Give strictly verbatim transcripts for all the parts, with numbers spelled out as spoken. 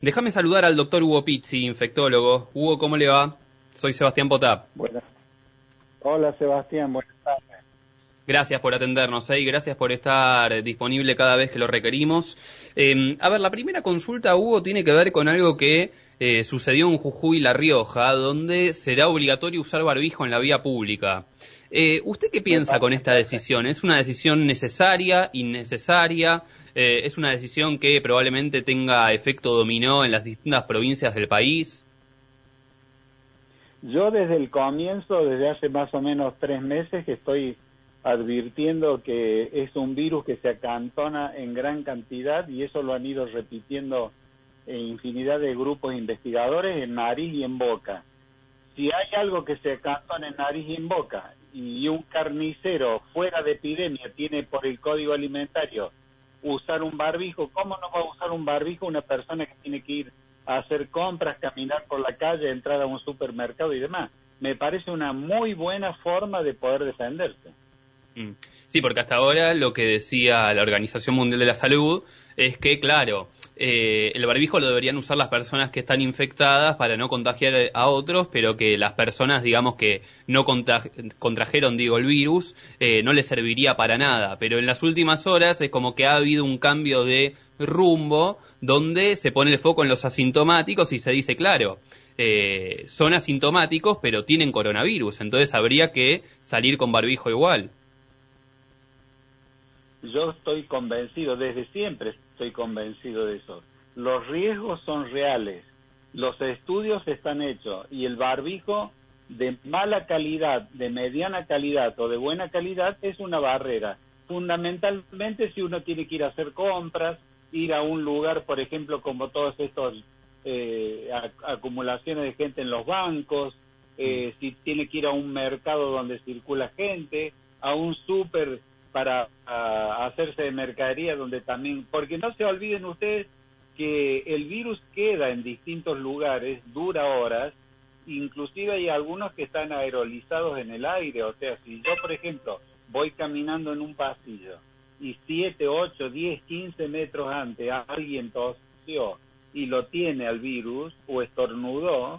Déjame saludar al doctor Hugo Pizzi, infectólogo. Hugo, ¿cómo le va? Soy Sebastián Potap. Buenas. Hola, Sebastián, buenas tardes. Gracias por atendernos, ¿eh? Y gracias por estar disponible cada vez que lo requerimos. Eh, a ver, la primera consulta, Hugo, tiene que ver con algo que eh, sucedió en Jujuy, La Rioja, donde será obligatorio usar barbijo en la vía pública. Eh, ¿Usted qué piensa con esta decisión? ¿Es una decisión necesaria, innecesaria? Eh, ¿Es una decisión que probablemente tenga efecto dominó en las distintas provincias del país? Yo desde el comienzo, desde hace más o menos tres meses, que estoy advirtiendo que es un virus que se acantona en gran cantidad, y eso lo han ido repitiendo en infinidad de grupos investigadores en nariz y en boca. Si hay algo que se acantona en nariz y en boca, y un carnicero fuera de epidemia tiene por el código alimentario usar un barbijo, ¿cómo no va a usar un barbijo una persona que tiene que ir a hacer compras, caminar por la calle, entrar a un supermercado y demás? Me parece una muy buena forma de poder defenderse. Sí, porque hasta ahora lo que decía la Organización Mundial de la Salud es que, claro, eh, el barbijo lo deberían usar las personas que están infectadas para no contagiar a otros, pero que las personas, digamos, que no contra contrajeron, digo, el virus, eh, no les serviría para nada. Pero en las últimas horas es como que ha habido un cambio de rumbo donde se pone el foco en los asintomáticos y se dice, claro, eh, son asintomáticos, pero tienen coronavirus, entonces habría que salir con barbijo igual. Yo estoy convencido, desde siempre estoy convencido de eso. Los riesgos son reales, los estudios están hechos, y el barbijo de mala calidad, de mediana calidad o de buena calidad es una barrera. Fundamentalmente si uno tiene que ir a hacer compras, ir a un lugar, por ejemplo, como todos estos eh, acumulaciones de gente en los bancos, eh, si tiene que ir a un mercado donde circula gente, a un súper para a, hacerse de mercadería donde también, porque no se olviden ustedes que el virus queda en distintos lugares, dura horas, inclusive hay algunos que están aerolizados en el aire. O sea, si yo, por ejemplo, voy caminando en un pasillo y siete, ocho, diez, quince metros antes alguien tosió y lo tiene al virus o estornudó,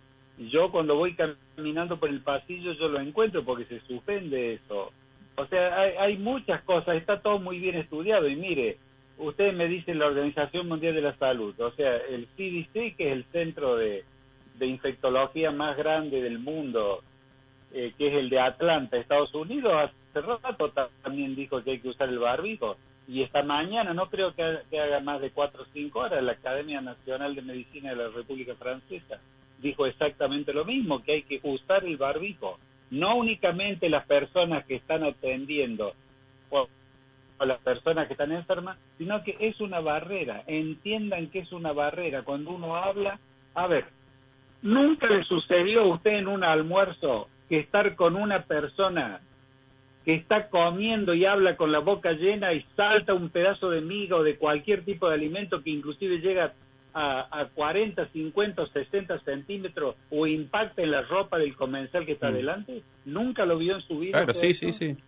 yo cuando voy caminando por el pasillo yo lo encuentro porque se suspende eso. O sea, hay, hay muchas cosas, está todo muy bien estudiado. Y mire, ustedes me dicen la Organización Mundial de la Salud, o sea, el C D C, que es el centro de, de infectología más grande del mundo, eh, que es el de Atlanta, Estados Unidos, hace rato también dijo que hay que usar el barbijo. Y esta mañana, no creo que haga, que haga más de cuatro o cinco horas, la Academia Nacional de Medicina de la República Francesa dijo exactamente lo mismo, que hay que usar el barbijo. No únicamente las personas que están atendiendo o, o las personas que están enfermas, sino que es una barrera. Entiendan que es una barrera. Cuando uno habla, a ver, ¿nunca le sucedió a usted en un almuerzo que estar con una persona que está comiendo y habla con la boca llena y salta un pedazo de miga o de cualquier tipo de alimento que inclusive llega a, a cuarenta, cincuenta o sesenta centímetros o impacta en la ropa del comensal que está mm. delante? ¿Nunca lo vio en su vida? Claro, sí, esto? sí, sí.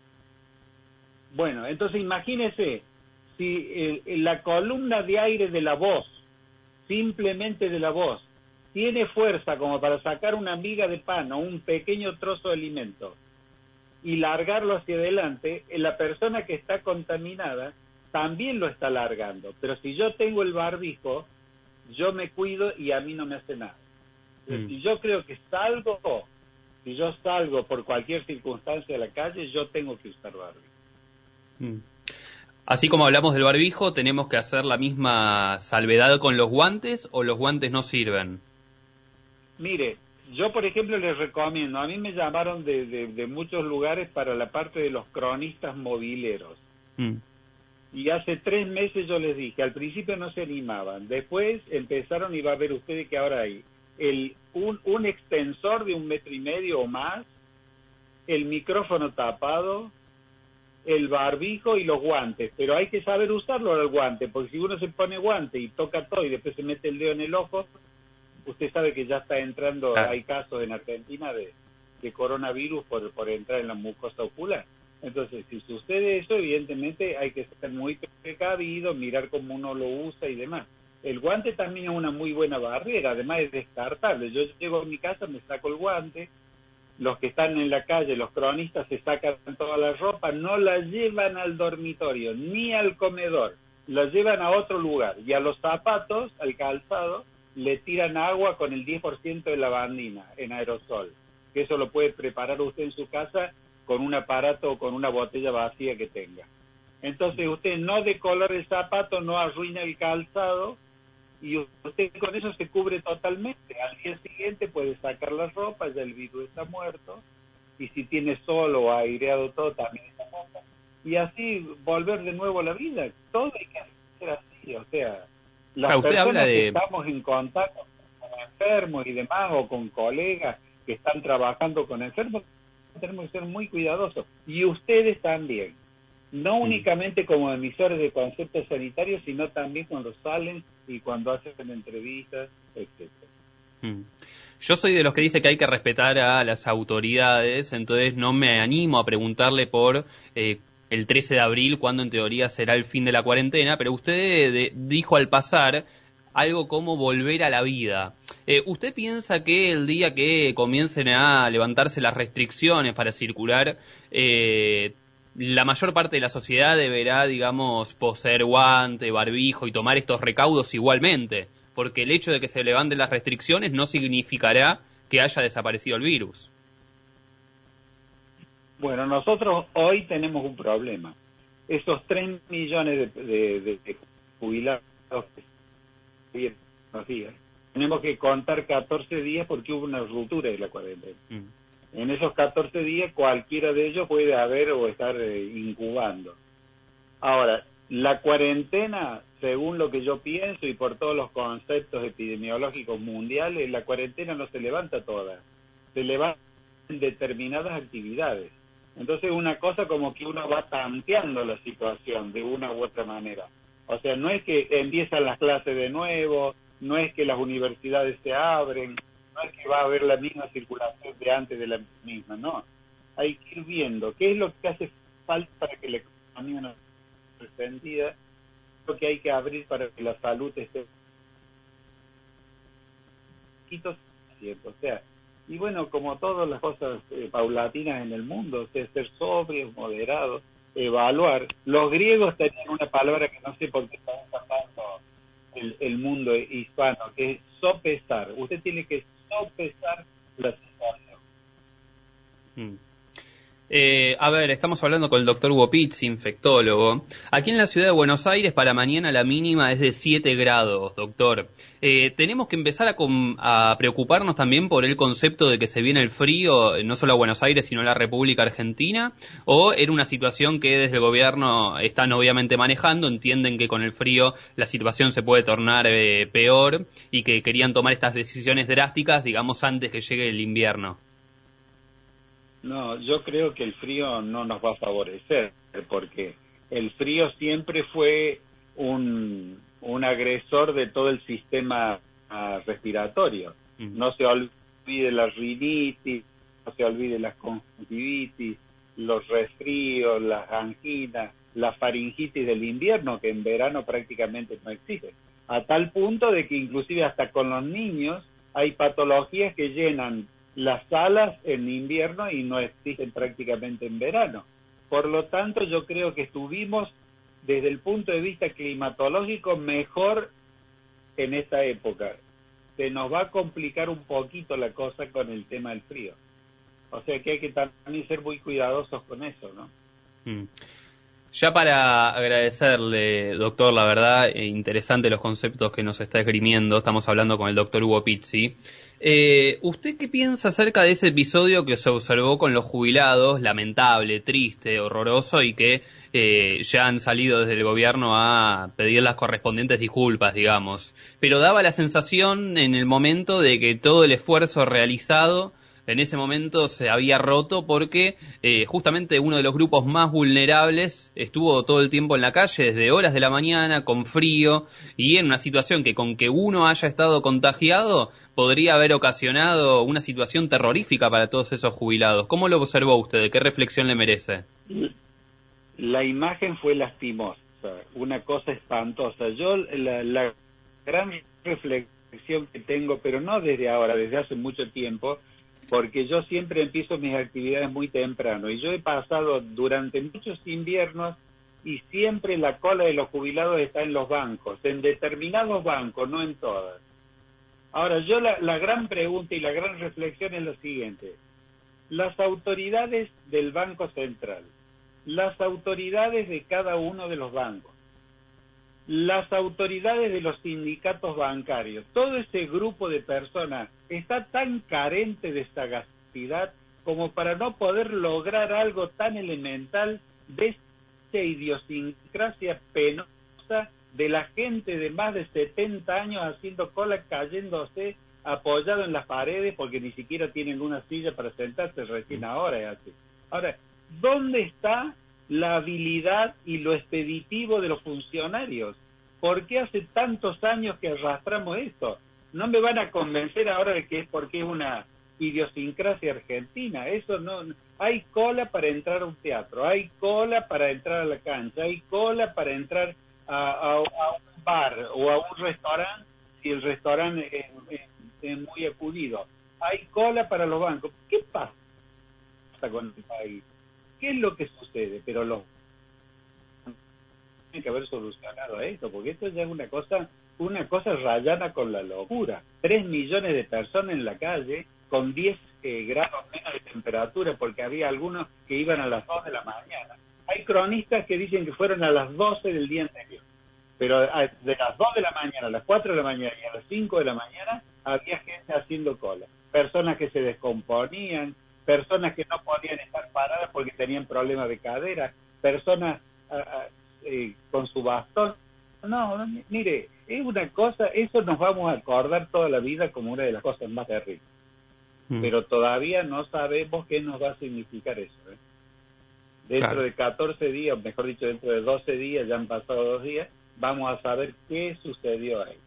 Bueno, entonces imagínese si eh, la columna de aire de la voz, simplemente de la voz, tiene fuerza como para sacar una miga de pan o un pequeño trozo de alimento y largarlo hacia adelante, la persona que está contaminada también lo está largando. Pero si yo tengo el barbijo, yo me cuido y a mí no me hace nada. Mm. Si yo creo que salgo, si yo salgo por cualquier circunstancia a la calle, yo tengo que usar barbijo. Mm. Así como hablamos del barbijo, ¿tenemos que hacer la misma salvedad con los guantes o los guantes no sirven? Mire, yo, por ejemplo, les recomiendo, a mí me llamaron de, de, de muchos lugares para la parte de los cronistas mobileros. Mm. Y hace tres meses yo les dije, al principio no se animaban, después empezaron y va a ver ustedes que ahora hay el, un, un extensor de un metro y medio o más, el micrófono tapado, el barbijo y los guantes, pero hay que saber usarlo al guante, porque si uno se pone guante y toca todo y después se mete el dedo en el ojo, usted sabe que ya está entrando, claro. Hay casos en Argentina de, de coronavirus por, por entrar en la mucosa ocular. Entonces, si sucede eso, evidentemente hay que ser muy precavido, mirar cómo uno lo usa y demás. El guante también es una muy buena barrera, además es descartable. Yo llego a mi casa, me saco el guante, los que están en la calle, los cronistas, se sacan toda la ropa, no la llevan al dormitorio ni al comedor, la llevan a otro lugar, y a los zapatos, al calzado, le tiran agua con el diez por ciento de lavandina en aerosol, que eso lo puede preparar usted en su casa con un aparato o con una botella vacía que tenga. Entonces usted no decolora el zapato, no arruina el calzado, y usted con eso se cubre totalmente. Al día siguiente puede sacar la ropa, ya el virus está muerto, y si tiene sol o aireado todo, también está muerto. Y así volver de nuevo a la vida. Todo hay que hacer así, o sea, las ah, usted personas habla de... que estamos en contacto con enfermos y demás, o con colegas que están trabajando con enfermos, tenemos que ser muy cuidadosos. Y ustedes también. No únicamente como emisores de conceptos sanitarios, sino también cuando salen y cuando hacen entrevistas, etcétera. Mm. Yo soy de los que dice que hay que respetar a las autoridades, entonces no me animo a preguntarle por eh, el trece de abril, cuando en teoría será el fin de la cuarentena, pero usted de, dijo al pasar algo como volver a la vida. Eh, ¿Usted piensa que el día que comiencen a levantarse las restricciones para circular, eh, la mayor parte de la sociedad deberá, digamos, poseer guante, barbijo y tomar estos recaudos igualmente? Porque el hecho de que se levanten las restricciones no significará que haya desaparecido el virus. Bueno, nosotros hoy tenemos un problema. Esos tres millones de, de, de, de jubilados que los días, tenemos que contar catorce días porque hubo una ruptura de la cuarentena. Mm. En esos catorce días cualquiera de ellos puede haber o estar eh, incubando. Ahora, la cuarentena, según lo que yo pienso y por todos los conceptos epidemiológicos mundiales, la cuarentena no se levanta toda, se levanta en determinadas actividades. Entonces una cosa como que uno va tanteando la situación de una u otra manera. O sea, no es que empiezan las clases de nuevo, no es que las universidades se abren, no es que va a haber la misma circulación de antes de la misma, no. Hay que ir viendo qué es lo que hace falta para que la economía no esté resentida, lo que hay que abrir para que la salud esté... O sea, y bueno, como todas las cosas eh, paulatinas en el mundo, o sea, ser sobrios, moderados, evaluar. Los griegos tenían una palabra que no sé por qué está usando el, el mundo hispano, que es sopesar. Usted tiene que sopesar la situación. Mm. Eh, a ver, estamos hablando con el doctor Hugo Pizzi, infectólogo. Aquí en la ciudad de Buenos Aires, para mañana la mínima es de siete grados, doctor. Eh, ¿Tenemos que empezar a, com a preocuparnos también por el concepto de que se viene el frío, no solo a Buenos Aires, sino a la República Argentina? ¿O era una situación que desde el gobierno están obviamente manejando, entienden que con el frío la situación se puede tornar eh, peor y que querían tomar estas decisiones drásticas, digamos, antes que llegue el invierno? No, yo creo que el frío no nos va a favorecer, porque el frío siempre fue un, un agresor de todo el sistema uh, respiratorio. Mm. No se olvide la rinitis, no se olvide la conjuntivitis, los resfríos, las anginas, la faringitis del invierno, que en verano prácticamente no existe. A tal punto de que inclusive hasta con los niños hay patologías que llenan las salas en invierno y no existen prácticamente en verano. Por lo tanto, yo creo que estuvimos, desde el punto de vista climatológico, mejor en esta época. Se nos va a complicar un poquito la cosa con el tema del frío. O sea que hay que también ser muy cuidadosos con eso, ¿no? Mm. Ya para agradecerle, doctor, la verdad, eh, interesante los conceptos que nos está esgrimiendo. Estamos hablando con el doctor Hugo Pizzi. Eh, ¿Usted qué piensa acerca de ese episodio que se observó con los jubilados, lamentable, triste, horroroso, y que eh, ya han salido desde el gobierno a pedir las correspondientes disculpas, digamos? Pero daba la sensación en el momento de que todo el esfuerzo realizado en ese momento se había roto porque eh, justamente uno de los grupos más vulnerables estuvo todo el tiempo en la calle, desde horas de la mañana, con frío, y en una situación que con que uno haya estado contagiado podría haber ocasionado una situación terrorífica para todos esos jubilados. ¿Cómo lo observó usted? ¿Qué reflexión le merece? La imagen fue lastimosa, una cosa espantosa. Yo la, la gran reflexión que tengo, pero no desde ahora, desde hace mucho tiempo, porque yo siempre empiezo mis actividades muy temprano y yo he pasado durante muchos inviernos y siempre la cola de los jubilados está en los bancos, en determinados bancos, no en todas. Ahora, yo la, la gran pregunta y la gran reflexión es lo siguiente. Las autoridades del Banco Central, las autoridades de cada uno de los bancos, las autoridades de los sindicatos bancarios, todo ese grupo de personas está tan carente de sagacidad como para no poder lograr algo tan elemental de esa idiosincrasia penosa de la gente de más de setenta años haciendo cola, cayéndose, apoyado en las paredes porque ni siquiera tienen una silla para sentarse, recién ahora es así. Ahora, ¿dónde está la habilidad y lo expeditivo de los funcionarios? ¿Por qué hace tantos años que arrastramos esto? No me van a convencer ahora de que es porque es una idiosincrasia argentina. Eso no. Hay cola para entrar a un teatro, hay cola para entrar a la cancha, hay cola para entrar a, a, a un bar o a un restaurante si el restaurante es, es, es muy acudido. Hay cola para los bancos. ¿Qué pasa con el país? ¿Qué es lo que sucede? Pero los tienen que haber solucionado esto, porque esto ya es una cosa, una cosa rayana con la locura. Tres millones de personas en la calle con diez eh, grados menos de temperatura, porque había algunos que iban a las dos de la mañana. Hay cronistas que dicen que fueron a las doce del día anterior, pero de las dos de la mañana a las cuatro de la mañana y a las cinco de la mañana había gente haciendo cola. Personas que se descomponían, personas que no podían estar paradas porque tenían problemas de cadera, personas uh, eh, con su bastón. No, no, mire, es una cosa, eso nos vamos a acordar toda la vida como una de las cosas más terribles. Mm. Pero todavía no sabemos qué nos va a significar eso. ¿eh? Dentro claro. de catorce días, mejor dicho, dentro de doce días, ya han pasado dos días, vamos a saber qué sucedió ahí.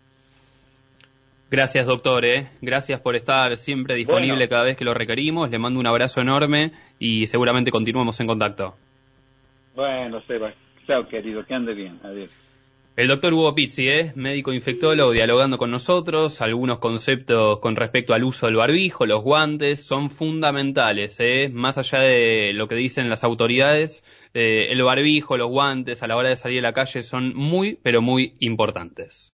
Gracias, doctor. ¿eh? Gracias por estar siempre disponible bueno, cada vez que lo requerimos. Le mando un abrazo enorme y seguramente continuamos en contacto. Bueno, Seba. Chao, querido. Que ande bien. Adiós. El doctor Hugo Pizzi, ¿eh? médico infectólogo, dialogando con nosotros. Algunos conceptos con respecto al uso del barbijo, los guantes, son fundamentales. ¿eh? Más allá de lo que dicen las autoridades, eh, el barbijo, los guantes a la hora de salir a la calle son muy, pero muy importantes.